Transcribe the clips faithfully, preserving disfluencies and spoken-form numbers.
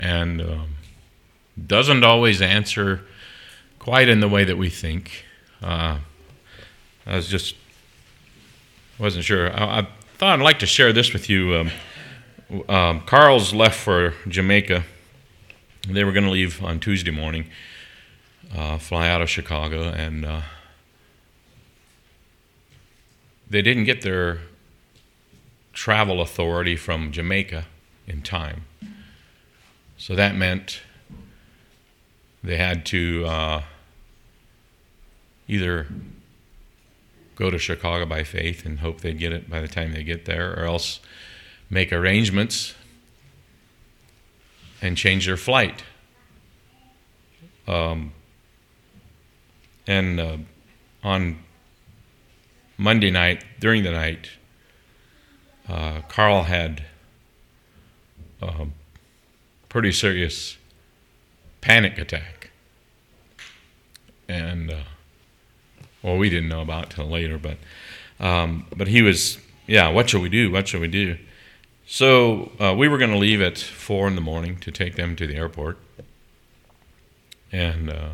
and um, doesn't always answer quite in the way that we think. Uh, I was just wasn't sure. I, I thought I'd like to share this with you. Um, um, Carl's left for Jamaica. They were going to leave on Tuesday morning, uh, fly out of Chicago, and uh, they didn't get their travel authority from Jamaica in time. So that meant they had to uh, either go to Chicago by faith and hope they'd get it by the time they get there, or else make arrangements and change their flight. Um, and uh, on Monday night, during the night, uh, Carl had a pretty serious panic attack. And, uh, well, we didn't know about it till later, but, um, but he was, yeah, what shall we do? What shall we do? So uh, we were going to leave at four in the morning to take them to the airport. And uh,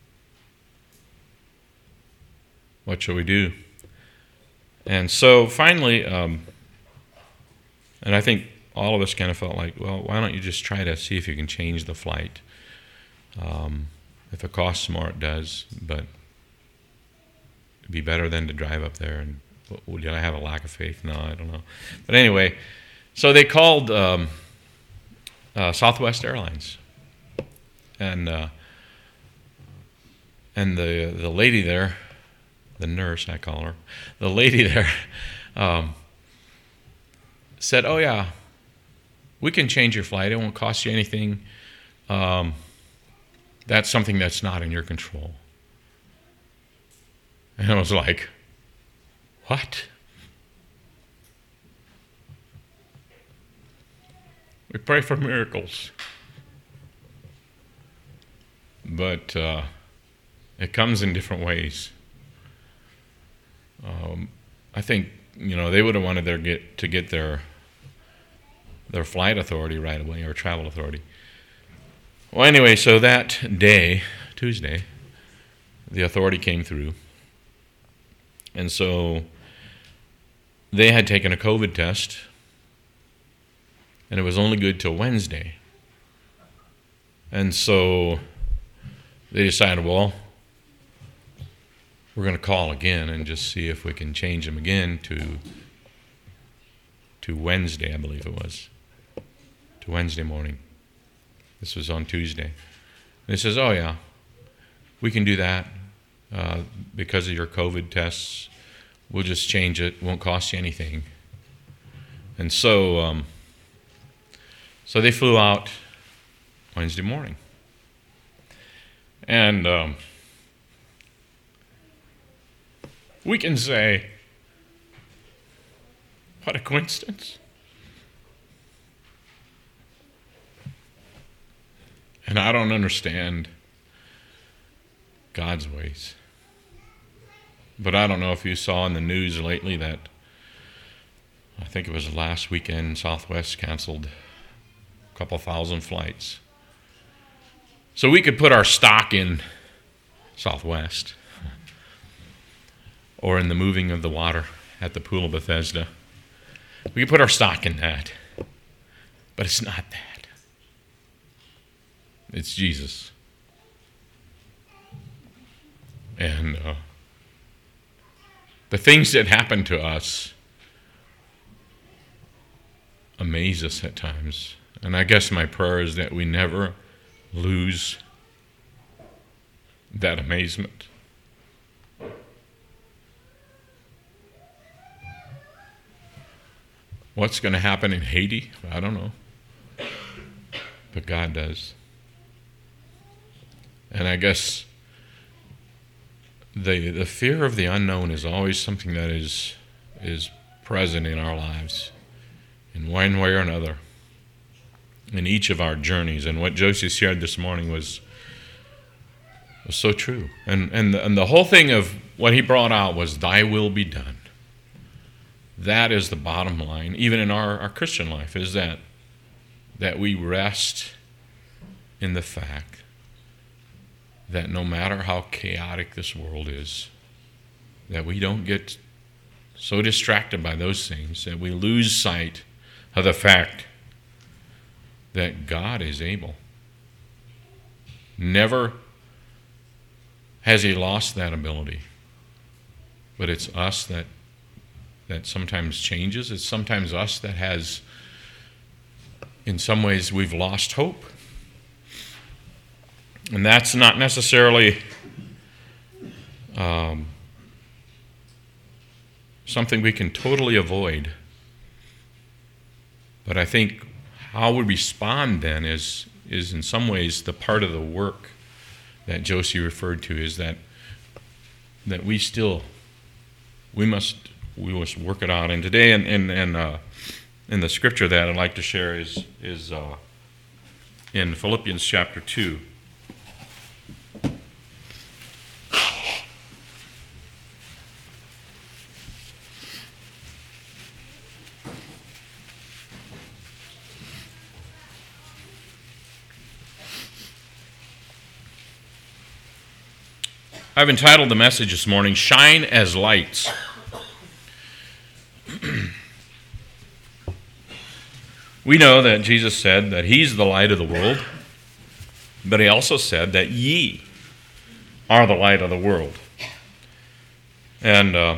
what shall we do? And so finally, um, and I think all of us kind of felt like, well, why don't you just try to see if you can change the flight? Um, if it costs more, it does, but it'd be better than to drive up there. And well, did I have a lack of faith? No, I don't know. But anyway, so they called um, uh, Southwest Airlines, and uh, and the the lady there, the nurse I call her, the lady there um, said, "Oh yeah, we can change your flight. It won't cost you anything. Um, that's something that's not in your control." And I was like, "What?" We pray for miracles, but uh, it comes in different ways. Um, I think you know they would have wanted their get to get their their flight authority right away, or travel authority. Well, anyway, so that day, Tuesday, the authority came through, and so they had taken a COVID test. And it was only good till Wednesday. And so they decided, well, we're going to call again and just see if we can change them again to to Wednesday, I believe it was. To Wednesday morning. This was on Tuesday. And he says, oh yeah, we can do that uh, because of your COVID tests. We'll just change it. It won't cost you anything. And so... Um, So they flew out Wednesday morning. And um, we can say, what a coincidence. And I don't understand God's ways. But I don't know if you saw in the news lately that, I think it was last weekend, Southwest canceled couple thousand flights. So we could put our stock in Southwest or in the moving of the water at the Pool of Bethesda. We could put our stock in that. But it's not that. It's Jesus. And uh, the things that happen to us amaze us at times. And I guess my prayer is that we never lose that amazement. What's going to happen in Haiti? I don't know. But God does. And I guess the the fear of the unknown is always something that is is present in our lives in one way or another. In each of our journeys. And what Josie shared this morning was was so true. And and the, and the whole thing of what he brought out was, thy will be done. That is the bottom line, even in our, our Christian life, is that that we rest in the fact that no matter how chaotic this world is, that we don't get so distracted by those things that we lose sight of the fact that God is able. Never has he lost that ability. But it's us that that sometimes changes. It's sometimes us that has, in some ways, we've lost hope. And that's not necessarily um, something we can totally avoid. But I think how we respond then is, is in some ways the part of the work that Josie referred to, is that that we still, we must we must work it out. And today in, in, in, uh, in the scripture that I'd like to share is, is uh, in Philippians chapter two. I've entitled the message this morning, Shine as Lights. We know that Jesus said that he's the light of the world, but he also said that ye are the light of the world. And uh,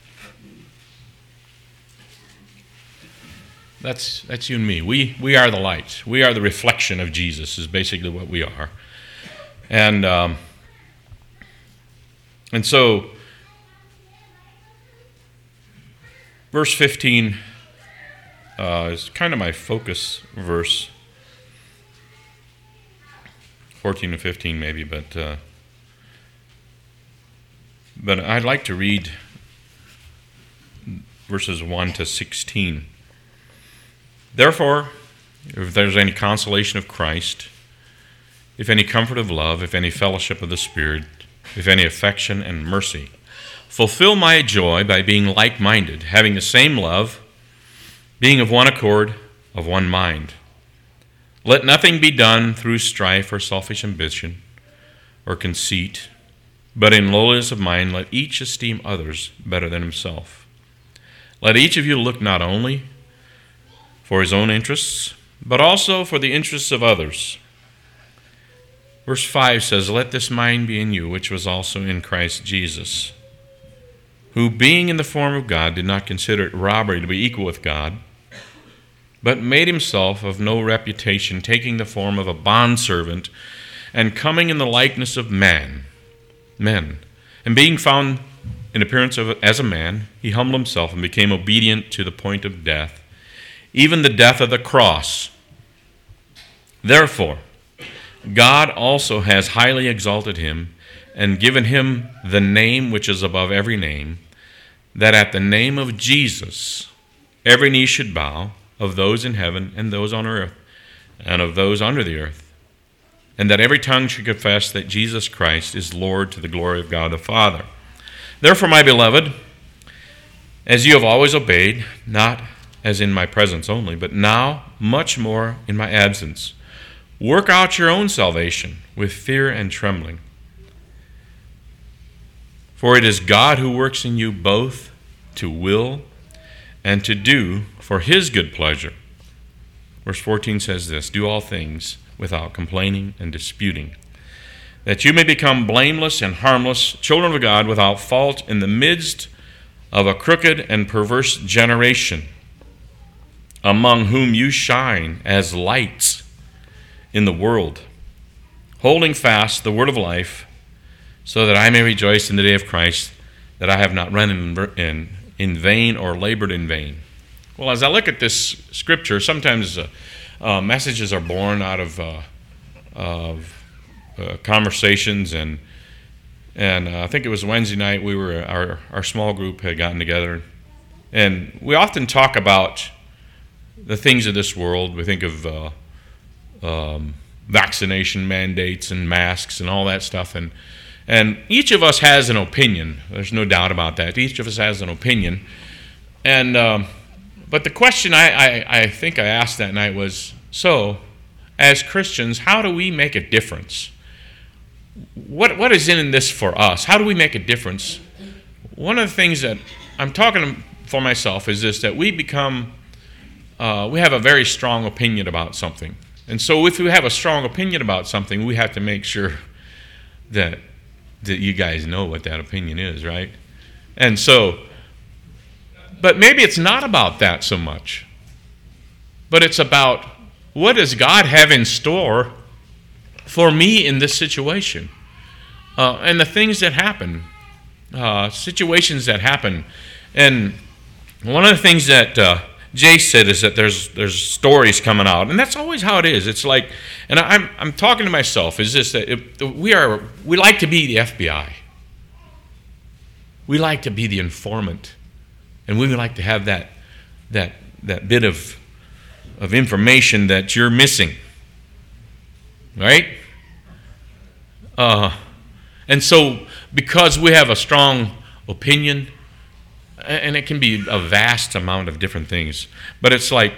that's that's you and me. We we are the light. We are the reflection of Jesus, is basically what we are. And um, and so, verse fifteen uh, is kind of my focus verse. fourteen to fifteen maybe, but uh, but I'd like to read verses one to sixteen. Therefore, if there's any consolation of Christ, if any comfort of love, if any fellowship of the Spirit, if any affection and mercy, fulfill my joy by being like-minded, having the same love, being of one accord, of one mind. Let nothing be done through strife or selfish ambition or conceit, but in lowliness of mind let each esteem others better than himself. Let each of you look not only for his own interests, but also for the interests of others. Verse five says, Let this mind be in you, which was also in Christ Jesus, who being in the form of God did not consider it robbery to be equal with God, but made himself of no reputation, taking the form of a bondservant, and coming in the likeness of man, men. And being found in appearance of as a man, he humbled himself and became obedient to the point of death, even the death of the cross. Therefore, God also has highly exalted him and given him the name which is above every name, that at the name of Jesus every knee should bow, of those in heaven and those on earth and of those under the earth, and that every tongue should confess that Jesus Christ is Lord, to the glory of God the Father. Therefore, my beloved, as you have always obeyed, not as in my presence only, but now much more in my absence, work out your own salvation with fear and trembling. For it is God who works in you both to will and to do for his good pleasure. Verse fourteen says this, Do all things without complaining and disputing, that you may become blameless and harmless, children of God without fault in the midst of a crooked and perverse generation, among whom you shine as lights in the world, holding fast the word of life, so that I may rejoice in the day of Christ, that I have not run in, in, in vain or labored in vain. Well, as I look at this scripture, sometimes uh, uh, messages are born out of, uh, of uh, conversations, and and uh, I think it was Wednesday night we were our our small group had gotten together, and we often talk about the things of this world. We think of uh, um, vaccination mandates and masks and all that stuff, and and each of us has an opinion. There's no doubt about that. Each of us has an opinion, and. Um, But the question I, I, I think I asked that night was, so, as Christians, how do we make a difference? What What is in this for us? How do we make a difference? One of the things that I'm talking for myself is this, that we become, uh, we have a very strong opinion about something. And so if we have a strong opinion about something, we have to make sure that that you guys know what that opinion is, right? And so, but maybe it's not about that so much. But it's about, what does God have in store for me in this situation? Uh, and the things that happen, uh, situations that happen. And one of the things that uh, Jay said is that there's there's stories coming out, and that's always how it is. It's like, and I'm I'm talking to myself, is this that it, we are we like to be the F B I. We like to be the informant, and we like to have that that that bit of of information that you're missing, right? Uh, and so because we have a strong opinion, and it can be a vast amount of different things, but it's like,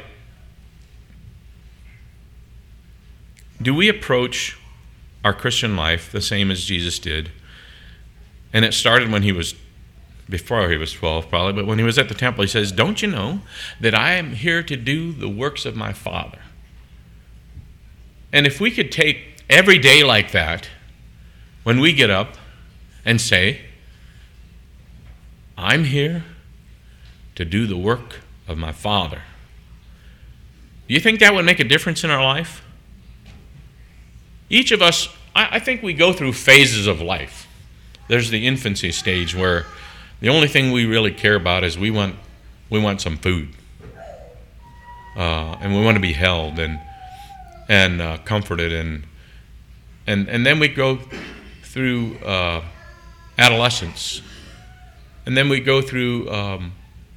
do we approach our Christian life the same as Jesus did? And it started when he was, before he was twelve probably, but when he was at the temple, he says, don't you know that I am here to do the works of my Father? And if we could take every day like that, when we get up and say, I'm here to do the work of my Father. Do you think that would make a difference in our life? Each of us, I, I think we go through phases of life. There's the infancy stage where the only thing we really care about is we want we want some food, uh, and we want to be held and and uh, comforted, and and and then we go through uh, adolescence, and then we go through um,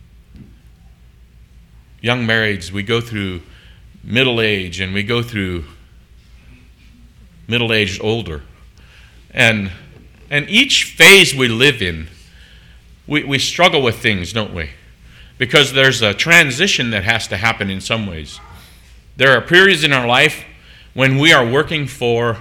young marrieds, we go through middle age, and we go through middle-aged older. And and each phase we live in, we, we struggle with things, don't we? Because there's a transition that has to happen in some ways. There are periods in our life when we are working for,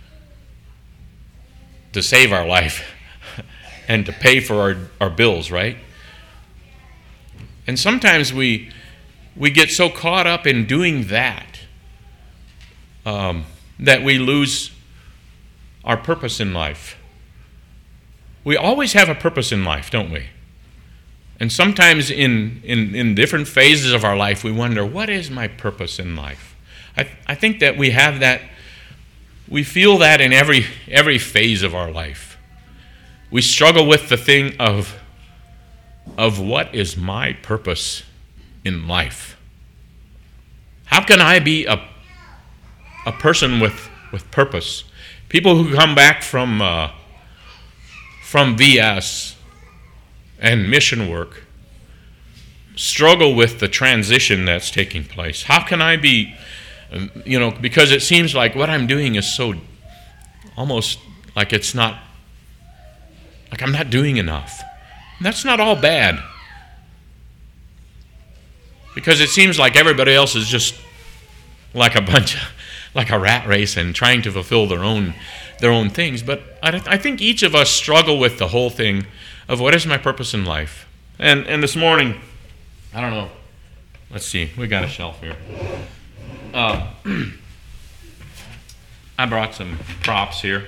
to save our life and to pay for our, our bills, right? And sometimes we we get so caught up in doing that um, that we lose our purpose in life. We always have a purpose in life, don't we? And sometimes in, in, in different phases of our life, we wonder, what is my purpose in life? I, I think that we have that, we feel that in every every phase of our life. We struggle with the thing of, of what is my purpose in life? How can I be a, a person with, with purpose? People who come back from uh, from V S and mission work struggle with the transition that's taking place. How can I be, you know, because it seems like what I'm doing is so almost like it's not, like I'm not doing enough. And that's not all bad. Because it seems like everybody else is just like a bunch of, like a rat race and trying to fulfill their own their own things. But I, I think each of us struggle with the whole thing of what is my purpose in life. And and this morning, I don't know. Let's see. We got a shelf here. Uh, I brought some props here.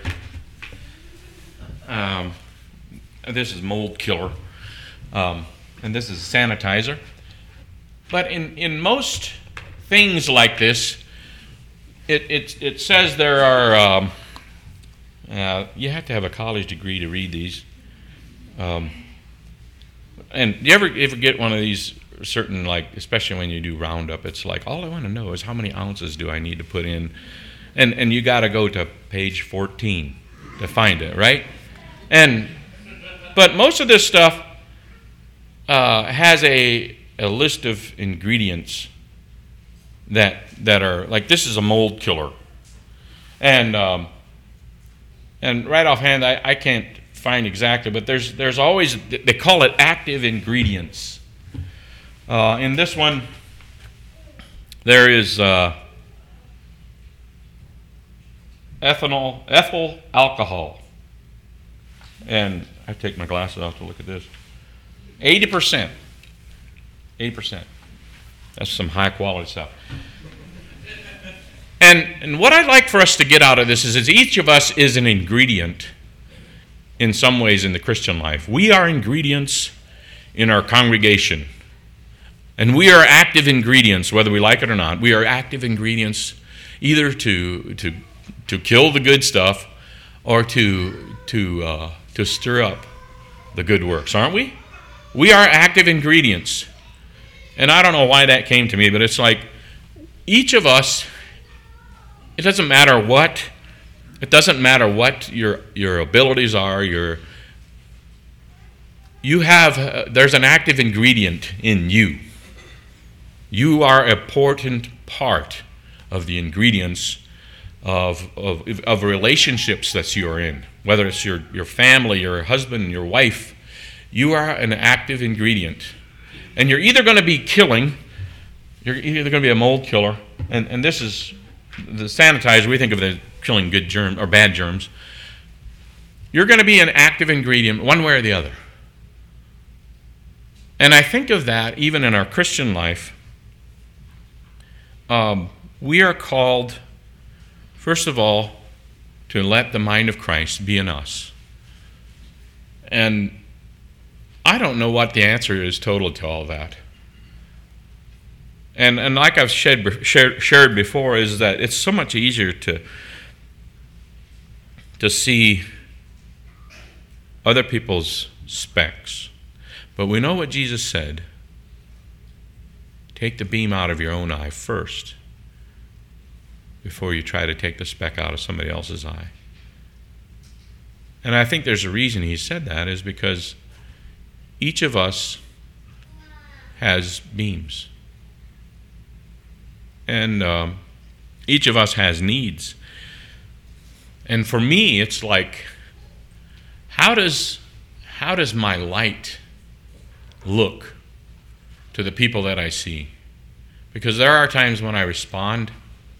Um, this is mold killer, um, and this is sanitizer. But in, in most things like this, it it, it says there are, um, uh, you have to have a college degree to read these. Um, and you ever, ever get one of these certain, like, especially when you do Roundup, it's like, all I want to know is how many ounces do I need to put in? And, and you got to go to page fourteen to find it, right? And but most of this stuff uh, has a a list of ingredients that that are, like, this is a mold killer, and um, and right offhand I, I can't find exactly, but there's there's always, they call it active ingredients. Uh, in this one, there is uh, ethanol, ethyl alcohol. And I take my glasses off to look at this. eighty percent. eighty percent. That's some high quality stuff. And, and what I'd like for us to get out of this is, is each of us is an ingredient in some ways in the Christian life. We are ingredients in our congregation. And we are active ingredients, whether we like it or not. We are active ingredients either to to to kill the good stuff or to to uh, to stir up the good works, aren't we? We are active ingredients. And I don't know why that came to me, but it's like each of us, it doesn't matter what, it doesn't matter what your your abilities are, your you have, uh, there's an active ingredient in you. You are an important part of the ingredients of, of, of relationships that you are in, whether it's your, your family, your husband, your wife. You are an active ingredient. And you're either going to be killing, you're either going to be a mold killer, and, and this is the sanitizer, we think of it as killing good germs or bad germs. You're going to be an active ingredient one way or the other. And I think of that even in our Christian life. Um, we are called, first of all, to let the mind of Christ be in us. And I don't know what the answer is total to all that. And and like I've shared, shared, shared before, is that it's so much easier to, to see other people's specks. But we know what Jesus said. Take the beam out of your own eye first before you try to take the speck out of somebody else's eye. And I think there's a reason he said that, is because each of us has beams. And um, each of us has needs. And for me, it's like, how does, how does my light look to the people that I see? Because there are times when I respond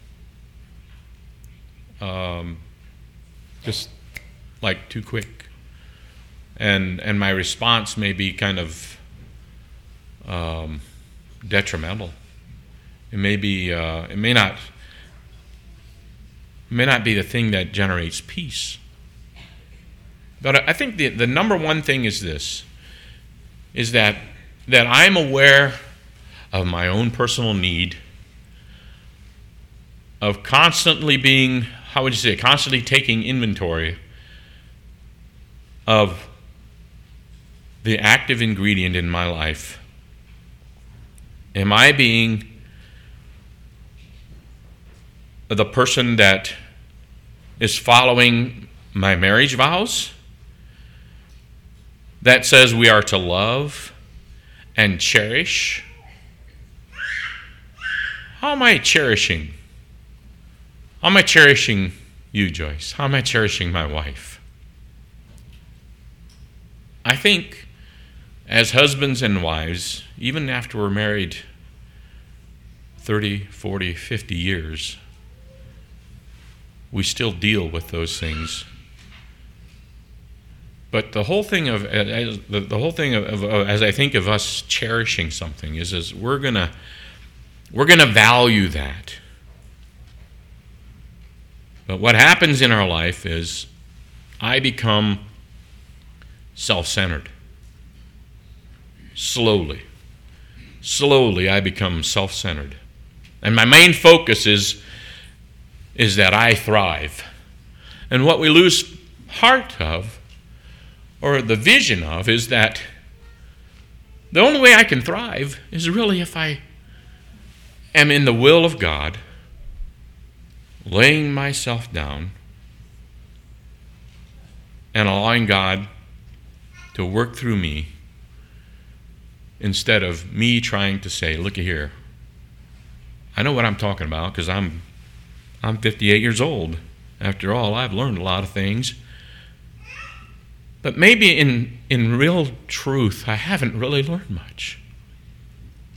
um, just like too quick. And and my response may be kind of um, detrimental. It may be, uh, it may not, it may not be the thing that generates peace. But I think the, the number one thing is this, is that that I'm aware of my own personal need, of constantly being, how would you say, constantly taking inventory of the active ingredient in my life. Am I being the person that is following my marriage vows that says we are to love and cherish? How am I cherishing? How am I cherishing you, Joyce? How am I cherishing my wife? I think as husbands and wives, even after we're married thirty, forty, fifty years, we still deal with those things. But the whole thing of as, the, the whole thing of, of, of as I think of us cherishing something is, is we're gonna we're gonna value that. But what happens in our life is I become self-centered. Slowly, slowly I become self-centered, and my main focus is is that I thrive. And what we lose heart of, or the vision of, is that the only way I can thrive is really if I am in the will of God, laying myself down and allowing God to work through me, instead of me trying to say, looky here, I know what I'm talking about because I'm I'm fifty-eight years old. After all, I've learned a lot of things. But maybe in, in real truth, I haven't really learned much.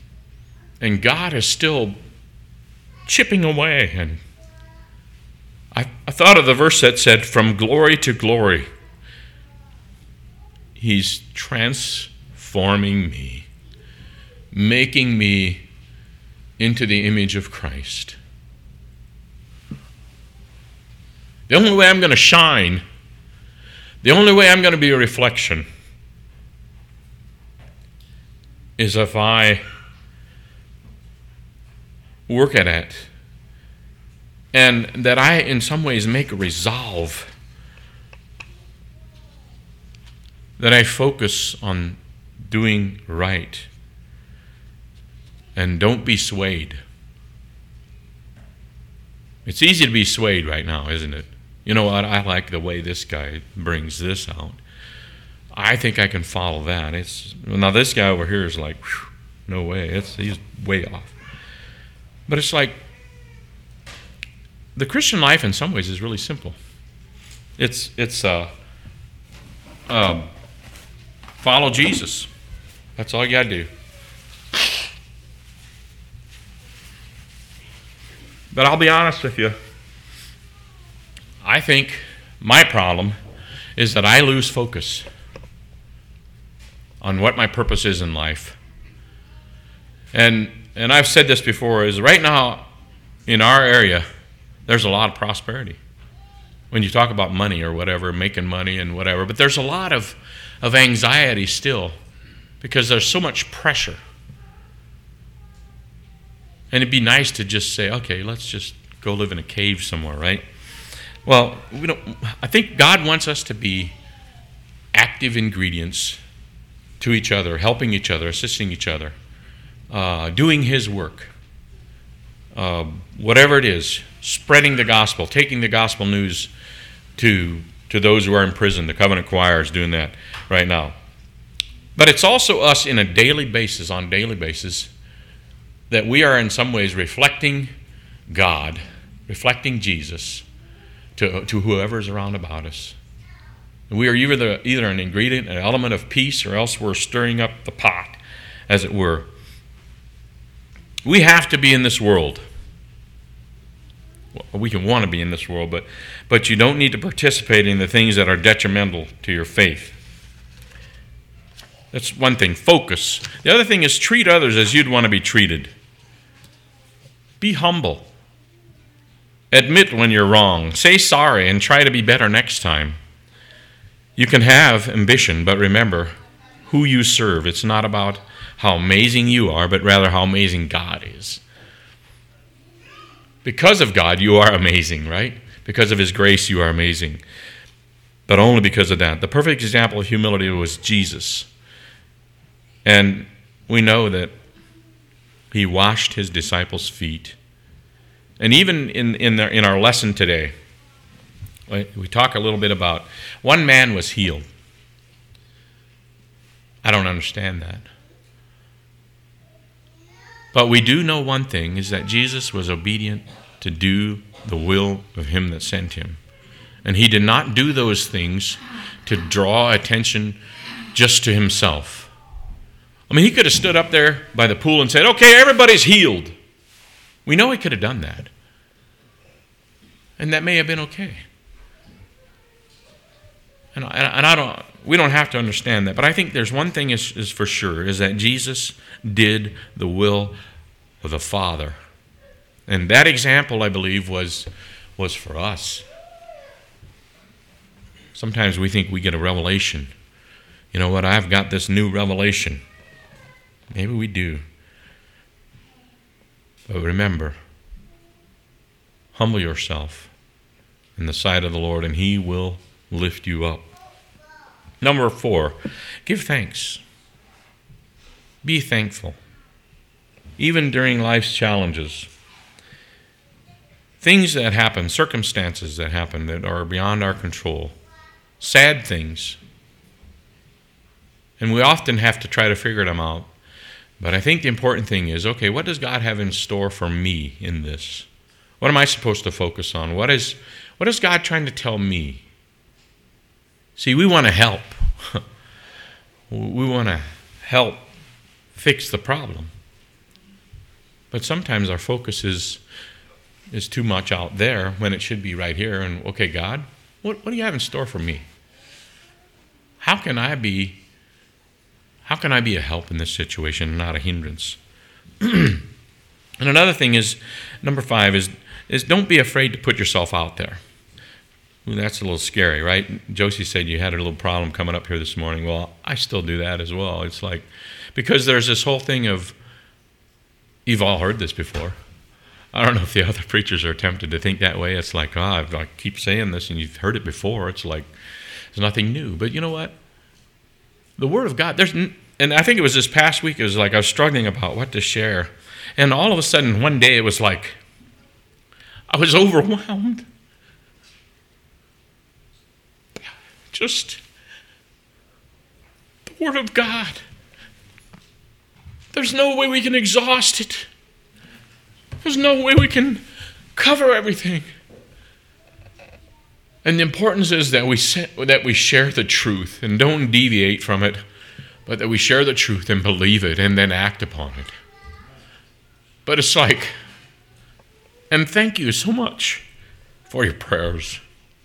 And God is still chipping away and I, I thought of the verse that said, from glory to glory. He's transforming me, making me into the image of Christ. The only way I'm going to shine, the only way I'm going to be a reflection, is if I work at it, and that I, in some ways, make a resolve that I focus on doing right and don't be swayed. It's easy to be swayed right now, isn't it? You know what? I like the way this guy brings this out. I think I can follow that. It's now this guy over here is like, whew, no way. It's he's way off. But it's like the Christian life, in some ways, is really simple. It's it's uh, um, follow Jesus. That's all you got to do. But I'll be honest with you. I think my problem is that I lose focus on what my purpose is in life. And and I've said this before, is right now in our area, there's a lot of prosperity. When you talk about money or whatever, making money and whatever, but there's a lot of, of anxiety still because there's so much pressure. And it'd be nice to just say, okay, let's just go live in a cave somewhere, right? Well, we don't. I think God wants us to be active ingredients to each other, helping each other, assisting each other, uh, doing His work, uh, whatever it is, spreading the gospel, taking the gospel news to to those who are in prison. The Covenant Choir is doing that right now. But it's also us in a daily basis, on a daily basis, that we are in some ways reflecting God, reflecting Jesus to, to whoever is around about us. And we are either, the, either an ingredient, an element of peace, or else we're stirring up the pot, as it were. We have to be in this world. Well, we can want to be in this world, but, but you don't need to participate in the things that are detrimental to your faith. That's one thing, focus. The other thing is treat others as you'd want to be treated. Be humble. Admit when you're wrong. Say sorry and try to be better next time. You can have ambition, but remember who you serve. It's not about how amazing you are, but rather how amazing God is. Because of God, you are amazing, right? Because of His grace, you are amazing. But only because of that. The perfect example of humility was Jesus. And we know that He washed His disciples' feet. And even in, in, the, in our lesson today, we talk a little bit about one man was healed. I don't understand that. But we do know one thing, is that Jesus was obedient to do the will of Him that sent Him. And He did not do those things to draw attention just to Himself. I mean, He could have stood up there by the pool and said, okay, everybody's healed. We know He could have done that. And that may have been okay. And I, and I don't, we don't have to understand that. But I think there's one thing is, is for sure, is that Jesus did the will of the Father. And that example, I believe, was, was for us. Sometimes we think we get a revelation. You know what, I've got this new revelation. Maybe we do. But remember, humble yourself in the sight of the Lord, and He will lift you up. Number four, give thanks. Be thankful. Even during life's challenges. Things that happen, circumstances that happen that are beyond our control. Sad things. And we often have to try to figure them out. But I think the important thing is, okay, what does God have in store for me in this? What am I supposed to focus on? What is, what is God trying to tell me? See, we want to help. We want to help fix the problem. But sometimes our focus is is too much out there when it should be right here. And okay, God, what, what do you have in store for me? How can I be, how can I be a help in this situation and not a hindrance? And another thing is, number five is, is don't be afraid to put yourself out there. Ooh, that's a little scary, right? Josie said you had a little problem coming up here this morning. Well, I still do that as well. It's like, because there's this whole thing of, you've all heard this before. I don't know if the other preachers are tempted to think that way. It's like, ah, oh, I keep saying this and you've heard it before. It's like, there's nothing new. But you know what? The Word of God, there's, and I think it was this past week, it was like I was struggling about what to share. And all of a sudden, one day, it was like, I was overwhelmed. Just the Word of God. There's no way we can exhaust it. There's no way we can cover everything. And the importance is that we set, that we share the truth and don't deviate from it, but that we share the truth and believe it and then act upon it. But it's like, and thank you so much for your prayers.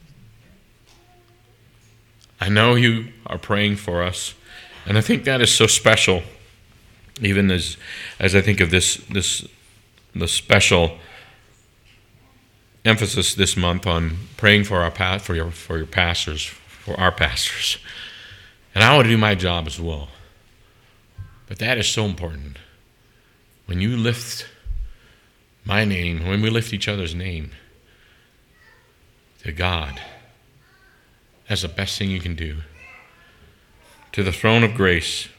I know you are praying for us, and I think that is so special. Even as as I think of this this the special emphasis this month on praying for our pa- for your for your pastors, for our pastors, and I want to do my job as well. But that is so important. When you lift my name, when we lift each other's name to God, that's the best thing you can do. To the throne of grace.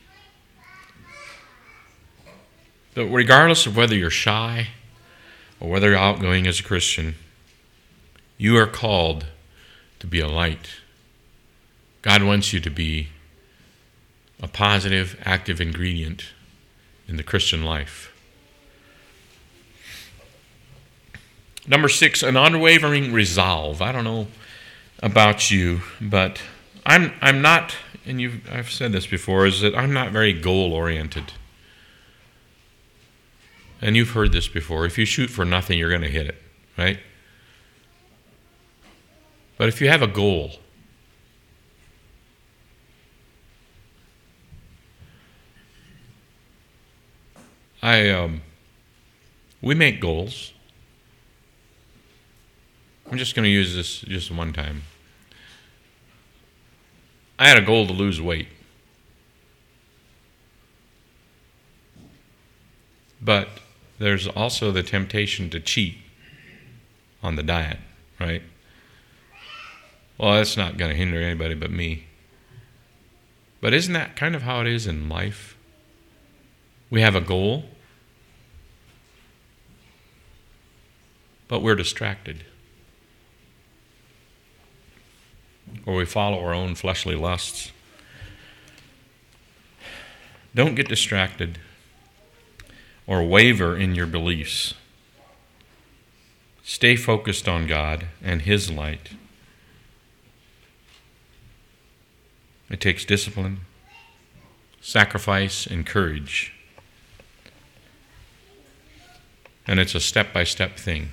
That regardless of whether you're shy or whether you're outgoing as a Christian, you are called to be a light. God wants you to be a positive, active ingredient in the Christian life. Number six, an unwavering resolve. I don't know about you, but I'm I'm not, and you've I've said this before, is that I'm not very goal-oriented. And you've heard this before. If you shoot for nothing, you're going to hit it, right? But if you have a goal, I um, we make goals. I'm just going to use this just one time. I had a goal to lose weight. But there's also the temptation to cheat on the diet, right? Well, that's not going to hinder anybody but me. But isn't that kind of how it is in life? We have a goal, but we're distracted. Or we follow our own fleshly lusts. Don't get distracted or waver in your beliefs. Stay focused on God and His light. It takes discipline, sacrifice, and courage. And it's a step-by-step thing.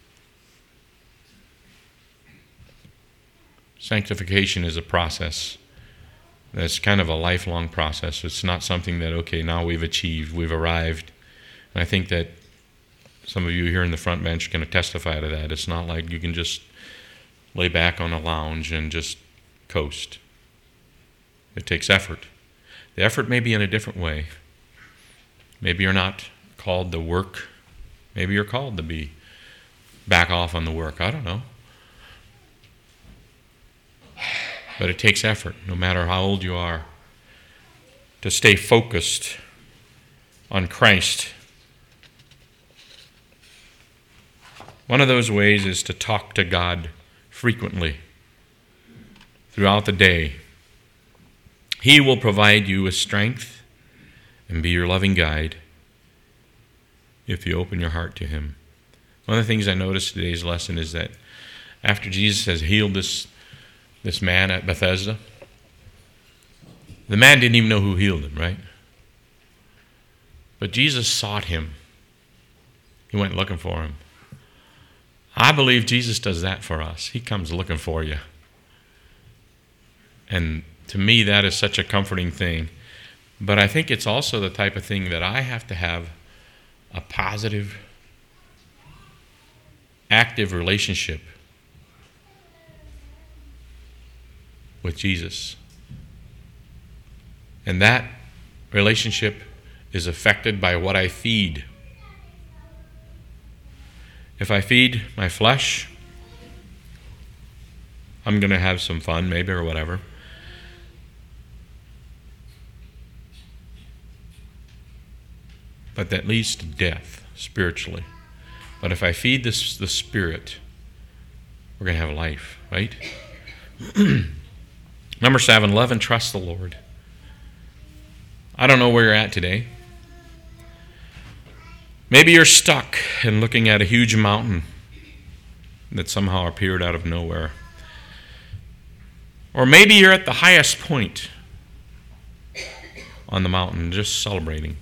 Sanctification is a process. That's kind of a lifelong process. It's not something that, okay, now we've achieved, we've arrived. And I think that some of you here in the front bench can testify to that. It's not like you can just lay back on a lounge and just coast. It takes effort. The effort may be in a different way. Maybe you're not called to work. Maybe you're called to be back off on the work. I don't know. But it takes effort, no matter how old you are, to stay focused on Christ. One of those ways is to talk to God frequently throughout the day. He will provide you with strength and be your loving guide if you open your heart to Him. One of the things I noticed today's lesson is that after Jesus has healed this, this man at Bethesda, the man didn't even know who healed him, right? But Jesus sought him. He went looking for him. I believe Jesus does that for us. He comes looking for you. And to me, that is such a comforting thing. But I think it's also the type of thing that I have to have a positive, active relationship with Jesus. And that relationship is affected by what I feed. If I feed my flesh, I'm going to have some fun, maybe, or whatever. But that leads to death spiritually. But if I feed this the Spirit, we're going to have life, right? Number seven, love and trust the Lord. I don't know where you're at today. Maybe you're stuck and looking at a huge mountain that somehow appeared out of nowhere. Or maybe you're at the highest point on the mountain, just celebrating.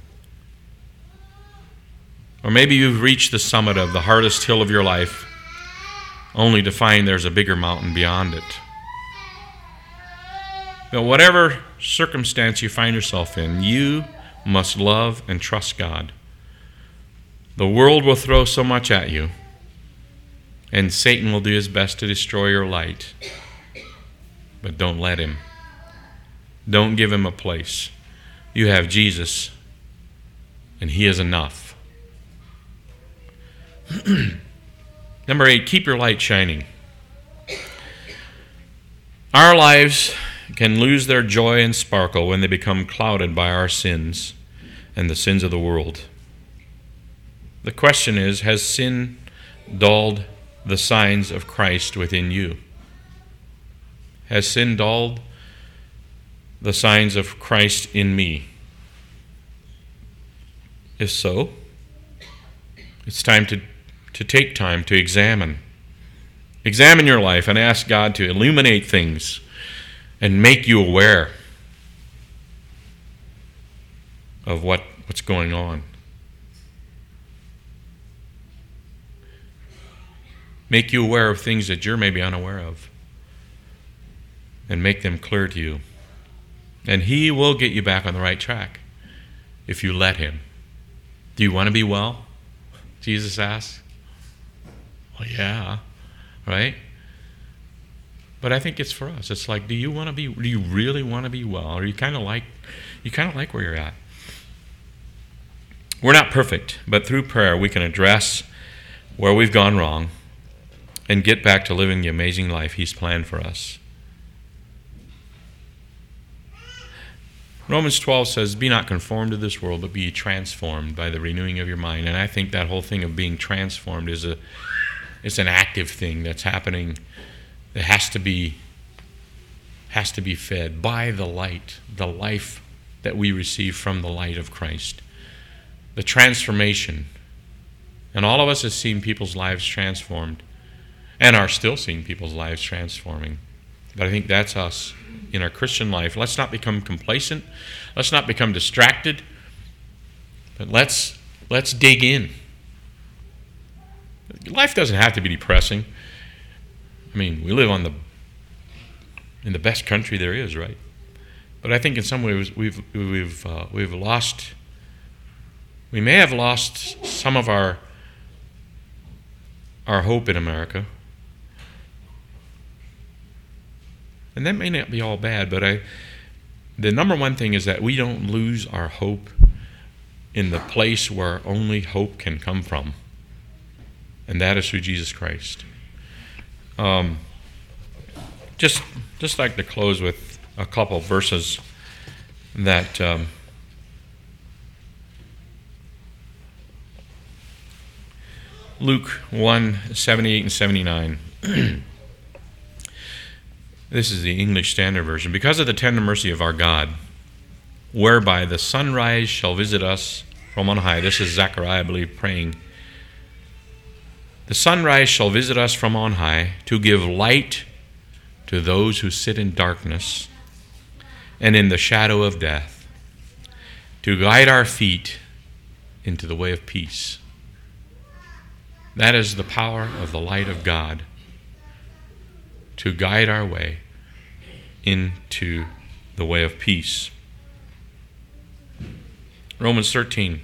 Or maybe you've reached the summit of the hardest hill of your life, only to find there's a bigger mountain beyond it. But whatever circumstance you find yourself in, you must love and trust God. The world will throw so much at you, and Satan will do his best to destroy your light. But don't let him. Don't give him a place. You have Jesus, and he is enough. Number eight, keep your light shining. Our lives can lose their joy and sparkle when they become clouded by our sins and the sins of the world. The question is, has sin dulled the signs of Christ within you? Has sin dulled the signs of Christ in me? If so, it's time to, to take time to examine. Examine your life and ask God to illuminate things and make you aware of what, what's going on. Make you aware of things that you're maybe unaware of, and make them clear to you. And he will get you back on the right track if you let him. Do you want to be well? Jesus asked. Well, yeah, right? But I think it's for us. It's like, do you want to be? Do you really want to be well? Or you kind of like, you kind of like where you're at? We're not perfect, but through prayer we can address where we've gone wrong and get back to living the amazing life he's planned for us. Romans twelve says, be not conformed to this world, but be transformed by the renewing of your mind. And I think that whole thing of being transformed is a, it's an active thing that's happening. It has to be, has to be fed by the light, the life that we receive from the light of Christ. The transformation. And all of us have seen people's lives transformed and are still seeing people's lives transforming. But I think that's us in our Christian life. Let's not become complacent. Let's not become distracted. But let's let's dig in. Life doesn't have to be depressing. I mean, we live on the in the best country there is, right? But I think in some ways we've we've uh, we've lost. We may have lost some of our our hope in America. And that may not be all bad, but I, the number one thing is that we don't lose our hope in the place where only hope can come from, and that is through Jesus Christ. Um, just, just like to close with a couple verses that um, Luke one, seventy-eight and seventy-nine. This is the English Standard Version. Because of the tender mercy of our God, whereby the sunrise shall visit us from on high. This is Zechariah, I believe, praying. The sunrise shall visit us from on high to give light to those who sit in darkness and in the shadow of death, to guide our feet into the way of peace. That is the power of the light of God to guide our way into the way of peace. Romans thirteen.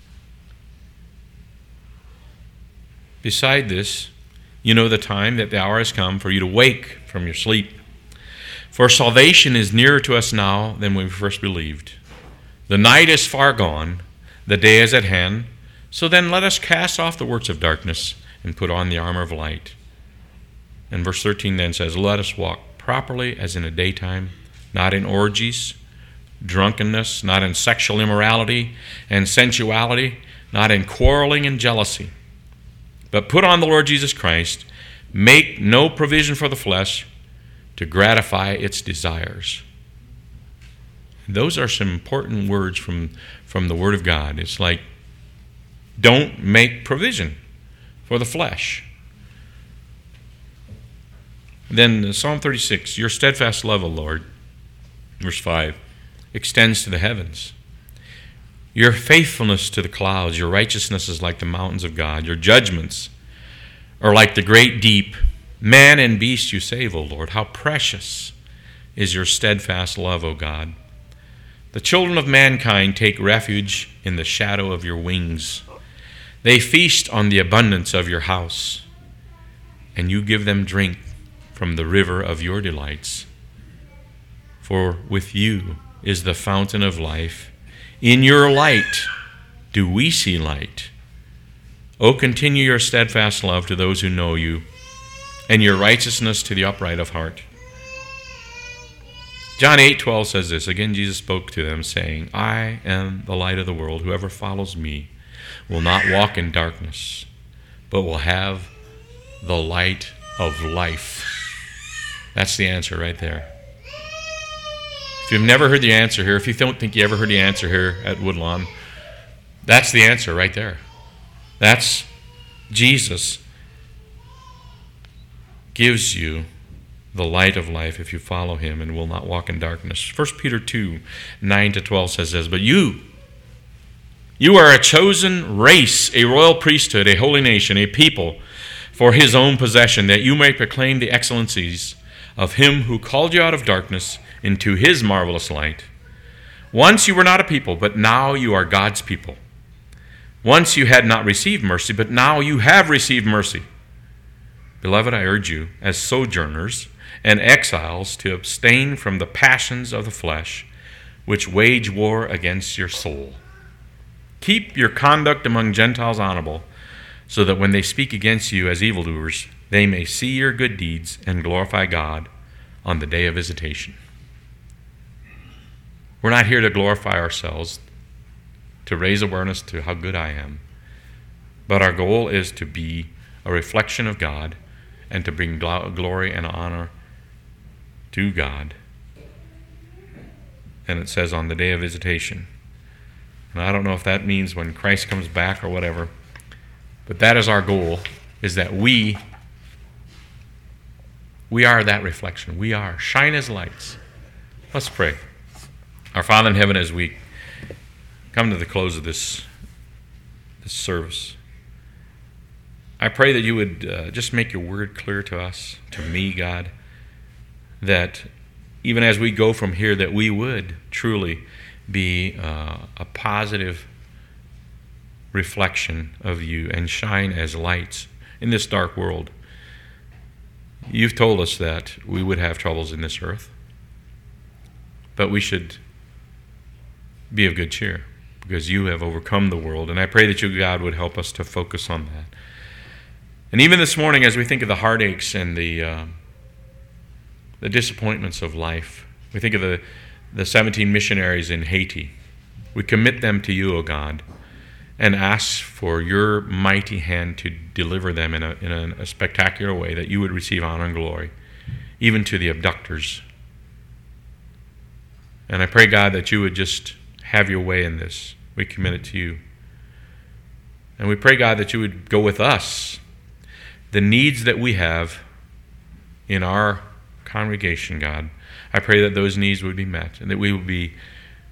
Beside this, you know the time that the hour has come for you to wake from your sleep. For salvation is nearer to us now than when we first believed. The night is far gone, the day is at hand. So then let us cast off the works of darkness and put on the armor of light. And verse thirteen then says, let us walk properly as in the daytime, not in orgies, drunkenness, not in sexual immorality and sensuality, not in quarreling and jealousy. But put on the Lord Jesus Christ, make no provision for the flesh to gratify its desires. Those are some important words from, from the Word of God. It's like, don't make provision for the flesh. Then Psalm thirty-six, your steadfast love, O Lord, verse five, extends to the heavens. Your faithfulness to the clouds, your righteousness is like the mountains of God. Your judgments are like the great deep. Man and beast you save, O Lord. How precious is your steadfast love, O God. The children of mankind take refuge in the shadow of your wings. They feast on the abundance of your house, and you give them drink from the river of your delights. For with you is the fountain of life. In your light do we see light. O continue your steadfast love to those who know you, and your righteousness to the upright of heart. John eight twelve says this. Again, Jesus spoke to them, saying, I am the light of the world. Whoever follows me will not walk in darkness, but will have the light of life. That's the answer right there. If you've never heard the answer here, if you don't think you ever heard the answer here at Woodlawn, that's the answer right there. That's Jesus gives you the light of life if you follow him and will not walk in darkness. First Peter two, nine to twelve says this, but you, you are a chosen race, a royal priesthood, a holy nation, a people for his own possession, that you may proclaim the excellencies of him who called you out of darkness into his marvelous light. Once you were not a people, but now you are God's people. Once you had not received mercy, but now you have received mercy. Beloved, I urge you, as sojourners and exiles, to abstain from the passions of the flesh, which wage war against your soul. Keep your conduct among Gentiles honorable, so that when they speak against you as evildoers, they may see your good deeds and glorify God on the day of visitation. We're not here to glorify ourselves, to raise awareness to how good I am, but our goal is to be a reflection of God and to bring glory and honor to God. And it says on the day of visitation. And I don't know if that means when Christ comes back or whatever, but that is our goal, is that we we are that reflection. We are. Shine as lights. Let's pray. Our Father in heaven, as we come to the close of this, this service, I pray that you would uh, just make your word clear to us, to me, God, that even as we go from here, that we would truly be uh, a positive reflection of you and shine as lights in this dark world. You've told us that we would have troubles in this earth, but we should be of good cheer because you have overcome the world. And I pray that you, God, would help us to focus on that. And even this morning, as we think of the heartaches and the uh, the disappointments of life, we think of the, the seventeen missionaries in Haiti. We commit them to you, O God, and ask for your mighty hand to deliver them in a, in a, a spectacular way, that you would receive honor and glory, even to the abductors. And I pray, God, that you would just have your way in this. We commit it to you. And we pray, God, that you would go with us. The needs that we have in our congregation, God, I pray that those needs would be met and that we would be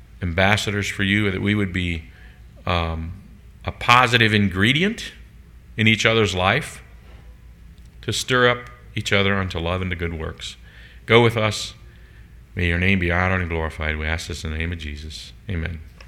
ambassadors for you, and that we would be um, a positive ingredient in each other's life to stir up each other unto love and to good works. Go with us. May your name be honored and glorified. We ask this in the name of Jesus. Amen.